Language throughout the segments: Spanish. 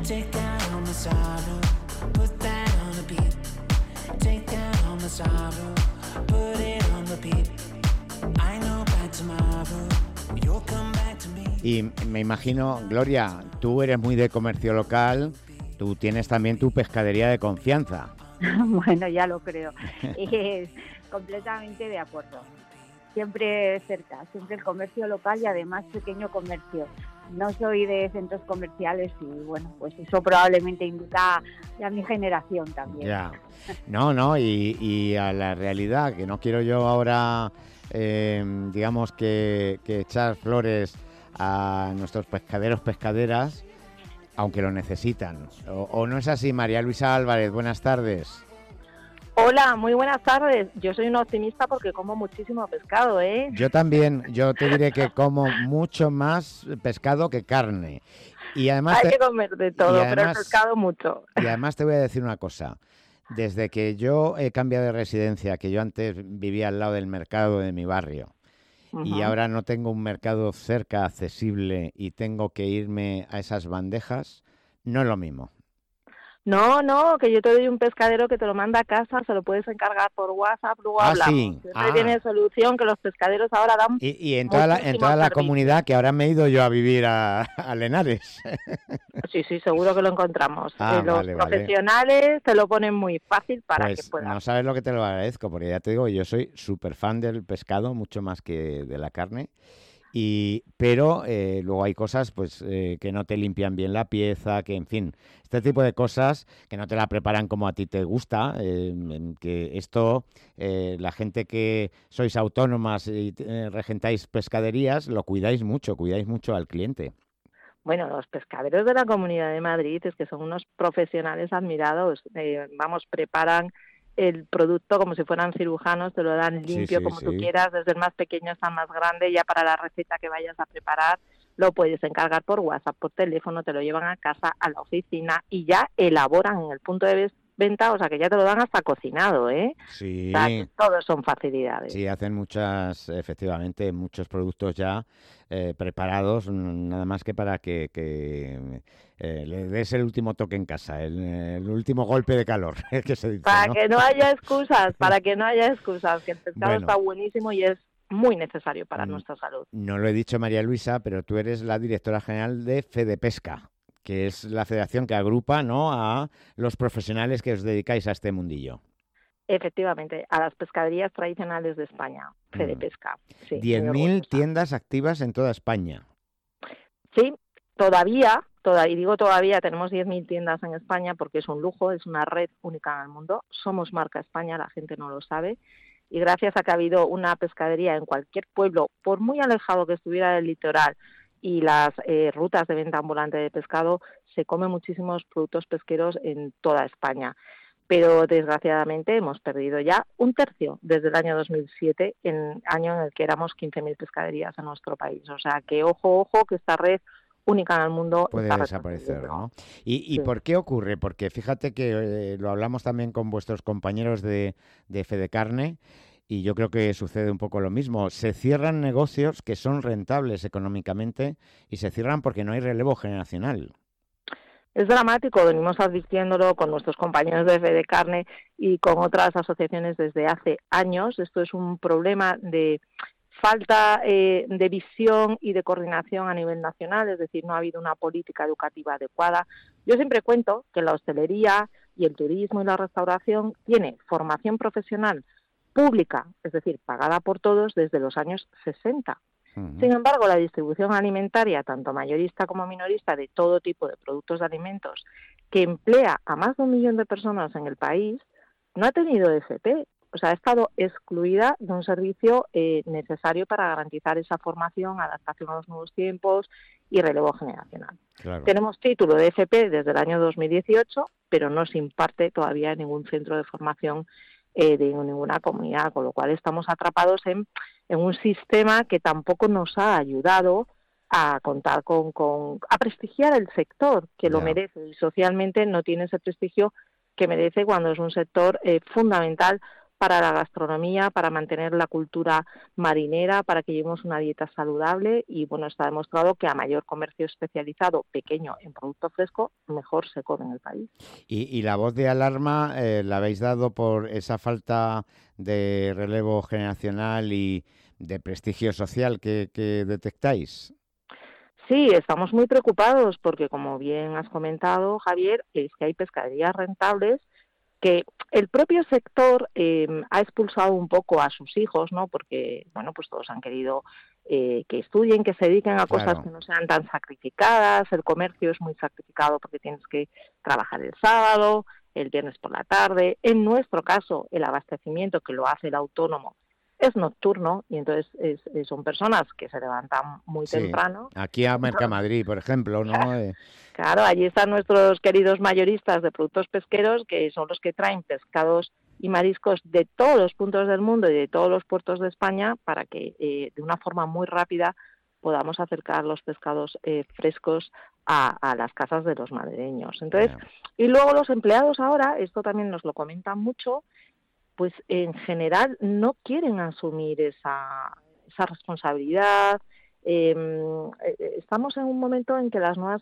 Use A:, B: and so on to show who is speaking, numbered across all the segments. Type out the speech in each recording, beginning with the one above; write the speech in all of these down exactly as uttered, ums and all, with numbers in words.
A: Take down all my sorrow, put that on repeat. Take down all my sorrow, put it on repeat. I know by tomorrow you'll come back to me.
B: Y me imagino, Gloria, tú eres muy de comercio local, tú tienes también tu pescadería de confianza.
C: Bueno, ya lo creo. Es completamente de acuerdo. Siempre cerca, siempre el comercio local y además pequeño comercio. No soy de centros comerciales y bueno, pues eso probablemente indica a mi generación también.
B: Ya, no, no, y, y a la realidad, que no quiero yo ahora, eh, digamos que, que echar flores a nuestros pescaderos, pescaderas, aunque lo necesitan. O, o no es así, María Luisa Álvarez, buenas tardes.
D: Hola, muy buenas tardes. Yo soy una optimista porque como muchísimo pescado, ¿eh?
B: Yo también, yo te diré que como mucho más pescado que carne. Y además
D: Hay
B: te,
D: que comer de todo,
B: además,
D: pero el pescado mucho.
B: Y además te voy a decir una cosa. Desde que yo he cambiado de residencia, que yo antes vivía al lado del mercado de mi barrio, uh-huh. y ahora no tengo un mercado cerca, accesible, y tengo que irme a esas bandejas, no es lo mismo.
D: No, no, que yo te doy un pescadero que te lo manda a casa, se lo puedes encargar por WhatsApp, luego
B: ah,
D: hablamos.
B: Sí.
D: Siempre
B: Ah.
D: tiene solución, que los pescaderos ahora dan.
B: Y, y en toda la, en toda la comunidad, que ahora me he ido yo a vivir a, a Lenares.
D: Sí, sí, seguro que lo encontramos.
B: Ah,
D: eh, los
B: vale,
D: profesionales
B: vale.
D: te lo ponen muy fácil para
B: pues
D: que puedas.
B: No sabes lo que te lo agradezco, porque ya te digo, yo soy súper fan del pescado, mucho más que de la carne. Y, pero eh, luego hay cosas pues eh, que no te limpian bien la pieza, que en fin, este tipo de cosas que no te la preparan como a ti te gusta, eh, que esto, eh, la gente que sois autónomas y eh, regentáis pescaderías, lo cuidáis mucho, cuidáis mucho al cliente.
D: Bueno, los pescaderos de la Comunidad de Madrid es que son unos profesionales admirados, eh, vamos, preparan el producto como si fueran cirujanos, te lo dan limpio sí, sí, como sí. tú quieras, desde el más pequeño hasta el más grande, ya para la receta que vayas a preparar lo puedes encargar por WhatsApp, por teléfono, te lo llevan a casa, a la oficina y ya elaboran en el punto de venta, o sea que ya te lo dan hasta cocinado, ¿eh?
B: Sí.
D: O sea, que todos son facilidades.
B: Sí, hacen muchas, efectivamente, muchos productos ya eh, preparados, nada más que para que, que eh, le des el último toque en casa, el, el último golpe de calor, que se dice,
D: Para
B: ¿no?
D: que no haya excusas, para que no haya excusas, que el pescado
B: bueno,
D: está buenísimo y es muy necesario para
B: mm,
D: nuestra salud.
B: No lo he dicho, María Luisa, pero tú eres la directora general de FedePesca, que es la federación que agrupa, ¿no?, a los profesionales que os dedicáis a este mundillo.
D: Efectivamente, a las pescaderías tradicionales de España, FedePesca. Sí,
B: diez mil tiendas activas en toda España.
D: Sí, todavía, todavía, y digo todavía, tenemos diez mil tiendas en España porque es un lujo, es una red única en el mundo. Somos marca España, la gente no lo sabe. Y gracias a que ha habido una pescadería en cualquier pueblo, por muy alejado que estuviera del litoral, y las eh, rutas de venta ambulante de pescado, se comen muchísimos productos pesqueros en toda España. Pero desgraciadamente hemos perdido ya un tercio desde el año dos mil siete, en año en el que éramos quince mil pescaderías en nuestro país. O sea que ojo, ojo, que esta red única en el mundo
B: puede
D: está
B: desaparecer, ¿no? ¿Y, y sí. por qué ocurre? Porque fíjate que eh, lo hablamos también con vuestros compañeros de, de Fedecarne, y yo creo que sucede un poco lo mismo. Se cierran negocios que son rentables económicamente y se cierran porque no hay relevo generacional.
D: Es dramático, venimos advirtiéndolo con nuestros compañeros de Fedecarne y con otras asociaciones desde hace años. Esto es un problema de falta eh, de visión y de coordinación a nivel nacional, es decir, no ha habido una política educativa adecuada. Yo siempre cuento que la hostelería y el turismo y la restauración tiene formación profesional pública, es decir, pagada por todos desde los años sesenta. Uh-huh. Sin embargo, la distribución alimentaria, tanto mayorista como minorista, de todo tipo de productos de alimentos, que emplea a más de un millón de personas en el país, no ha tenido F P. O sea, ha estado excluida de un servicio eh, necesario para garantizar esa formación, adaptación a los nuevos tiempos y relevo generacional.
B: Claro.
D: Tenemos título de F P desde el año dos mil dieciocho, pero no se imparte todavía en ningún centro de formación eh, de ninguna comunidad, con lo cual estamos atrapados en, en un sistema que tampoco nos ha ayudado a contar con, con a prestigiar el sector, que lo
B: Ya.
D: merece, y socialmente no tiene ese prestigio que merece cuando es un sector eh, fundamental para la gastronomía, para mantener la cultura marinera, para que llevemos una dieta saludable y, bueno, está demostrado que a mayor comercio especializado, pequeño, en producto fresco, mejor se come en el país.
B: Y, y la voz de alarma eh, la habéis dado por esa falta de relevo generacional y de prestigio social que, que detectáis.
D: Sí, estamos muy preocupados porque, como bien has comentado, Javier, es que hay pescaderías rentables que el propio sector eh, ha expulsado un poco a sus hijos, ¿no? Porque, bueno, pues todos han querido eh, que estudien, que se dediquen a cosas
B: Claro.
D: que no sean tan sacrificadas. El comercio es muy sacrificado porque tienes que trabajar el sábado, el viernes por la tarde. En nuestro caso, el abastecimiento que lo hace el autónomo es nocturno y entonces es, es, son personas que se levantan muy
B: Sí,
D: temprano.
B: aquí a Mercamadrid, por ejemplo, ¿no? Eh,
D: Claro, allí están nuestros queridos mayoristas de productos pesqueros, que son los que traen pescados y mariscos de todos los puntos del mundo y de todos los puertos de España para que eh, de una forma muy rápida podamos acercar los pescados eh, frescos a, a las casas de los madrileños. Entonces,
B: yeah.
D: y luego los empleados ahora, esto también nos lo comentan mucho, pues en general no quieren asumir esa, esa responsabilidad. Eh, estamos en un momento en que las nuevas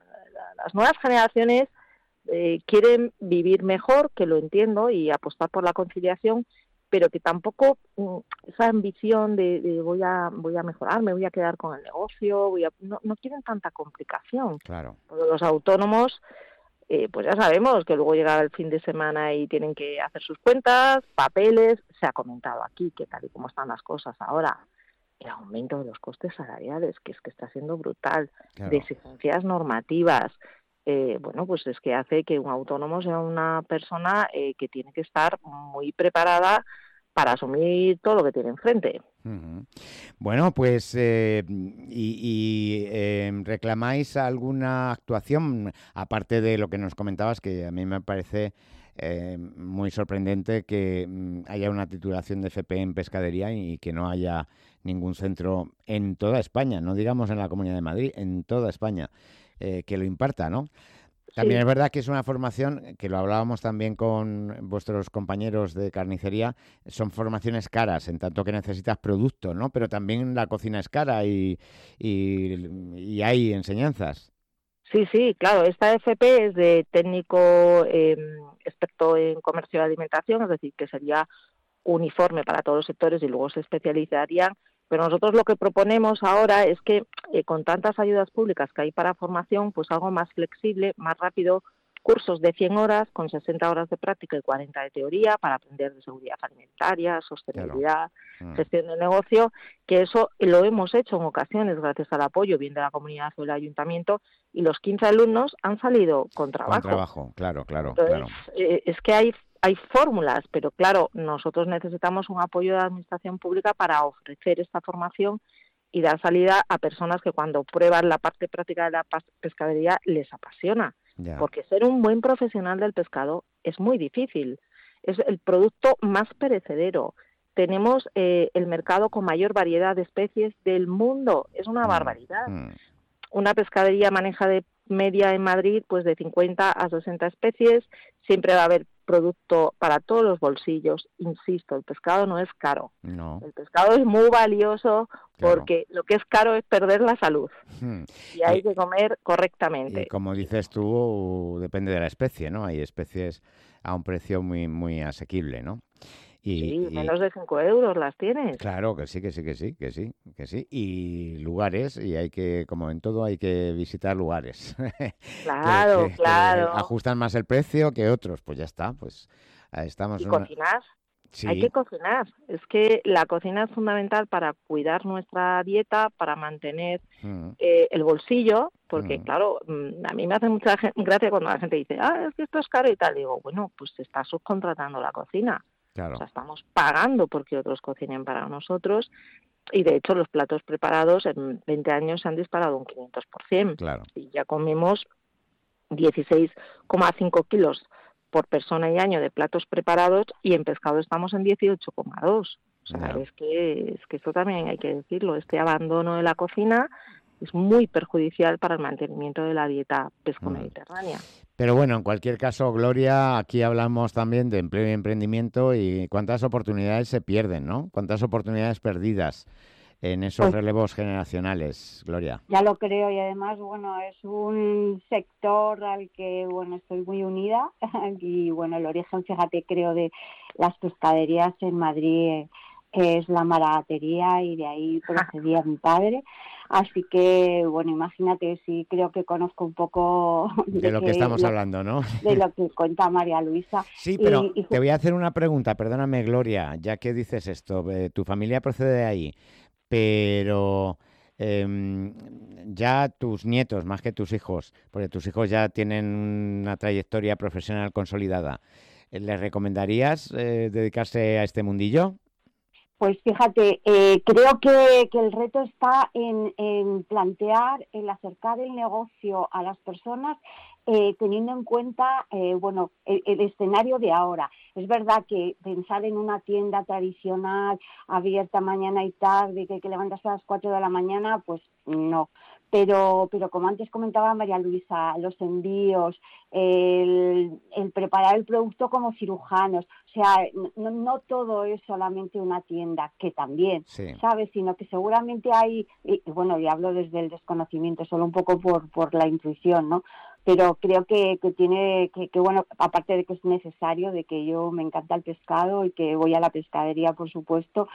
D: las nuevas generaciones eh, quieren vivir mejor, que lo entiendo, y apostar por la conciliación, pero que tampoco mm, esa ambición de, de voy a voy a mejorar, me voy a quedar con el negocio, voy a, no, no quieren tanta complicación.
B: Claro.
D: Porque los autónomos, eh, pues ya sabemos que luego llega el fin de semana y tienen que hacer sus cuentas, papeles. Se ha comentado aquí que tal y como están las cosas ahora, el aumento de los costes salariales, que es que está siendo brutal,
B: Claro.
D: de exigencias normativas, eh, bueno, pues es que hace que un autónomo sea una persona eh, que tiene que estar muy preparada para asumir todo lo que tiene enfrente.
B: Uh-huh. Bueno, pues, eh, y, y eh, ¿reclamáis alguna actuación, aparte de lo que nos comentabas, que a mí me parece eh, muy sorprendente que mm, haya una titulación de F P en pescadería y que no haya ningún centro en toda España, no digamos en la Comunidad de Madrid, en toda España, eh, que lo imparta, ¿no? También
D: Sí.
B: es verdad que es una formación, que lo hablábamos también con vuestros compañeros de carnicería, son formaciones caras, en tanto que necesitas producto, ¿no? Pero también la cocina es cara y, y, y hay enseñanzas.
D: Sí, sí, claro, esta F P es de técnico eh, experto en comercio de alimentación, es decir, que sería uniforme para todos los sectores y luego se especializarían. Pero nosotros lo que proponemos ahora es que eh, con tantas ayudas públicas que hay para formación, pues algo más flexible, más rápido, cursos de cien horas con sesenta horas de práctica y cuarenta de teoría para aprender de seguridad alimentaria, sostenibilidad,
B: Claro. Mm.
D: gestión de negocio, que eso lo hemos hecho en ocasiones gracias al apoyo bien de la comunidad o del ayuntamiento, y los quince alumnos han salido con trabajo.
B: Con trabajo, claro, claro,
D: Entonces,
B: claro.
D: eh, es que hay hay fórmulas, pero claro, nosotros necesitamos un apoyo de la administración pública para ofrecer esta formación y dar salida a personas que cuando prueban la parte práctica de la pescadería les apasiona.
B: Ya.
D: Porque ser un buen profesional del pescado es muy difícil. Es el producto más perecedero. Tenemos eh, el mercado con mayor variedad de especies del mundo. Es una
B: Mm,
D: barbaridad.
B: mm.
D: Una pescadería maneja de media en Madrid pues de cincuenta a sesenta especies. Siempre va a haber producto para todos los bolsillos. Insisto, el pescado no es caro.
B: No,
D: El pescado es muy valioso
B: claro.
D: porque lo que es caro es perder la salud
B: Mm.
D: y hay
B: Y-
D: que comer correctamente.
B: Y como dices tú, depende de la especie, ¿no? Hay especies a un precio muy, muy asequible, ¿no? Y,
D: Sí,
B: y-
D: menos de cinco euros las tienes.
B: claro que sí, que sí, que sí, que sí, que sí. Y lugares, y hay que, como en todo, hay que visitar lugares que,
D: Claro,
B: que- que
D: claro.
B: ajustan más el precio que otros. Pues ya está, pues ahí estamos.
D: Y
B: Una...
D: cocinar.
B: Sí,
D: Hay que cocinar. Es que la cocina es fundamental para cuidar nuestra dieta, para mantener
B: mm,
D: eh, el bolsillo, porque
B: Mm.
D: claro, mm, a mí me hace mucha gen- gracia cuando la gente dice, ah, es que esto es caro y tal. Digo, bueno, pues se está subcontratando la cocina.
B: claro,
D: O sea, estamos pagando porque otros cocinen para nosotros y de hecho los platos preparados en veinte años se han disparado un quinientos por ciento
B: claro.
D: y ya comemos dieciséis coma cinco kilos por persona y año de platos preparados y en pescado estamos en dieciocho coma dos. O sea,
B: Ya.
D: es que, es que esto también hay que decirlo, este abandono de la cocina es muy perjudicial para el mantenimiento de la dieta pesco-mediterránea.
B: Pero bueno, en cualquier caso, Gloria, aquí hablamos también de empleo y emprendimiento y cuántas oportunidades se pierden, ¿no? Cuántas oportunidades perdidas en esos
C: Pues
B: relevos generacionales, Gloria.
C: ya lo creo, y además, bueno, es un sector al que, bueno, estoy muy unida y, bueno, el origen, fíjate, creo, de las pescaderías en Madrid eh, es la maratería y de ahí procedía mi padre. Así que, bueno, imagínate, sí, creo que conozco un poco
B: De
C: de,
B: lo que
C: que,
B: estamos
C: lo,
B: hablando, ¿no?
C: de lo que cuenta María Luisa.
B: Sí, pero
C: Y, y
B: te voy a hacer una pregunta, perdóname, Gloria, ya que dices esto, eh, tu familia procede de ahí, pero em, ya tus nietos, más que tus hijos, porque tus hijos ya tienen una trayectoria profesional consolidada, eh, ¿les recomendarías eh, dedicarse a este mundillo?
C: Pues fíjate, eh, creo que, que el reto está en, en plantear, en acercar el negocio a las personas, eh, teniendo en cuenta, eh, bueno, el, el escenario de ahora. Es verdad que pensar en una tienda tradicional, abierta mañana y tarde, que, que levantas a las cuatro de la mañana, pues no. Pero, pero como antes comentaba María Luisa, los envíos, el, el preparar el producto como cirujanos, o sea, no, no todo es solamente una tienda, que también,
B: Sí,
C: ¿sabes? Sino que seguramente hay, y, y bueno, y hablo desde el desconocimiento, solo un poco por, por la intuición, ¿no? Pero creo que, que tiene, que, que bueno, aparte de que es necesario, de que yo me encanta el pescado y que voy a la pescadería, por supuesto,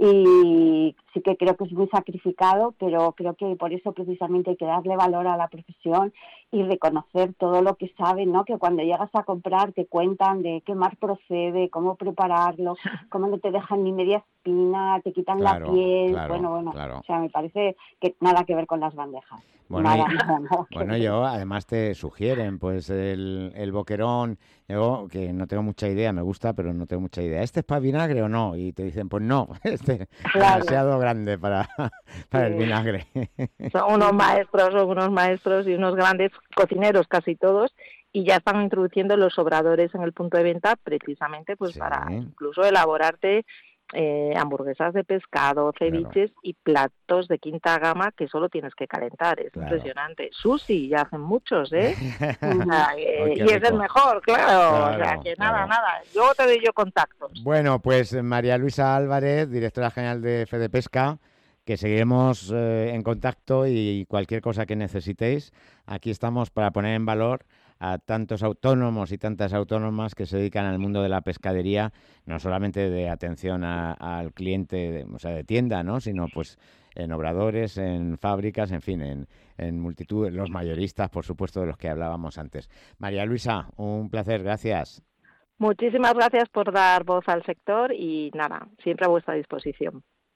C: y sí que creo que es muy sacrificado, pero creo que por eso precisamente hay que darle valor a la profesión y reconocer todo lo que saben, ¿no? Que cuando llegas a comprar te cuentan de qué mar procede, cómo prepararlo, cómo no te dejan ni media espina, te quitan
B: claro,
C: la piel,
B: claro,
C: bueno, bueno,
B: claro.
C: o sea, me parece que nada que ver con las bandejas.
B: Bueno, y,
C: Nada, nada, nada que
B: bueno,
C: ver.
B: yo además te sugieren, pues el, el boquerón, yo que no tengo mucha idea, me gusta, pero no tengo mucha idea. ¿Este es para vinagre o no? Y te dicen, pues no, este es
C: Claro,
B: demasiado grande para, para el
C: sí,
B: vinagre.
D: Son unos maestros, son unos maestros y unos grandes cocineros casi todos, y ya están introduciendo los obradores en el punto de venta precisamente pues
B: Sí,
D: para incluso elaborarte eh, hamburguesas de pescado,
B: claro,
D: ceviches y platos de quinta gama que solo tienes que calentar. Es
B: claro.
D: impresionante. Sushi ya hacen muchos, ¿eh? O
C: ujú.
D: sea,
B: Ay,
D: eh,
B: qué
D: y es el
B: rico.
D: mejor, claro. O sea,
B: Claro,
D: que nada,
B: claro.
D: nada. Yo te doy yo contactos.
B: Bueno, pues eh, María Luisa Álvarez, directora general de Fede Pesca, que seguiremos eh, en contacto y cualquier cosa que necesitéis, aquí estamos para poner en valor a tantos autónomos y tantas autónomas que se dedican al mundo de la pescadería, no solamente de atención a- al cliente, de- o sea, de tienda, ¿no? Sino pues en obradores, en fábricas, en fin, en, en multitud, los mayoristas, por supuesto, de los que hablábamos antes. María Luisa, un placer, gracias.
D: Muchísimas gracias por dar voz al sector y nada, siempre a vuestra disposición.